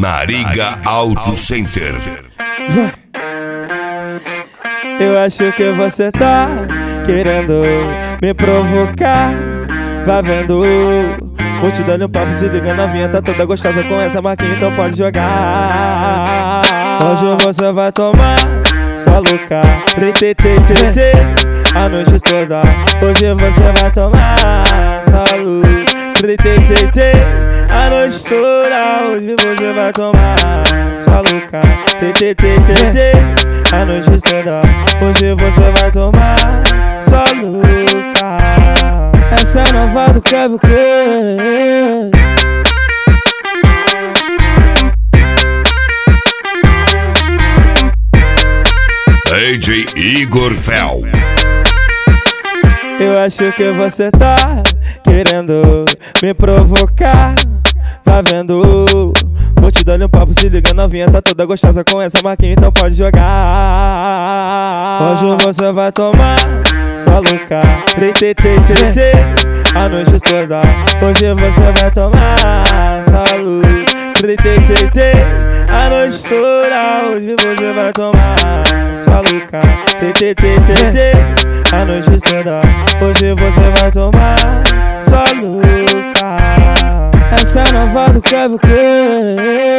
Nariga Auto Center. Eu acho que você tá querendo me provocar. Vai vendo, vou te dando um papo, se liga novinha, tá toda gostosa com essa marquinha, então pode jogar. Hoje você vai tomar só louca, a noite toda. Hoje você vai tomar só louca, a noite toda. Hoje você vai tomar só louca, a noite toda. Hoje você vai tomar só louca. Essa é nova do Kevin Craig. DJ Igor Fel. Eu acho que você tá querendo me provocar. Vai vendo, vou te dar um papo, se liga novinha, tá toda gostosa com essa marquinha, então pode jogar. Hoje você vai tomar só louca, a noite toda. Hoje você vai tomar só louca, a noite toda. Hoje você vai tomar só louca, a noite toda. Hoje você vai tomar só louca. Essa é nova do Kevin Craig.